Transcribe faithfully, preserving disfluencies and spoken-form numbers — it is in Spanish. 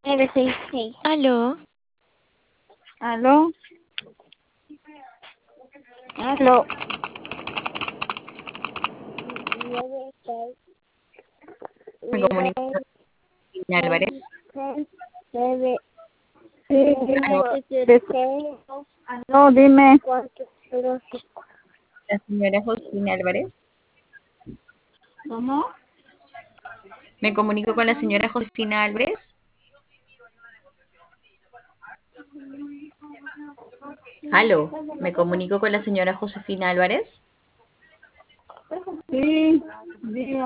nueve seis seis. Aló, ¿Aló? ¿Aló? Me comunico con Cristina Álvarez. Aló, No, dime. la señora Josefina Álvarez. ¿Cómo? Me comunico con la señora Josefina Álvarez. Aló, me comunico con la señora Josefina Álvarez. Sí, dígame.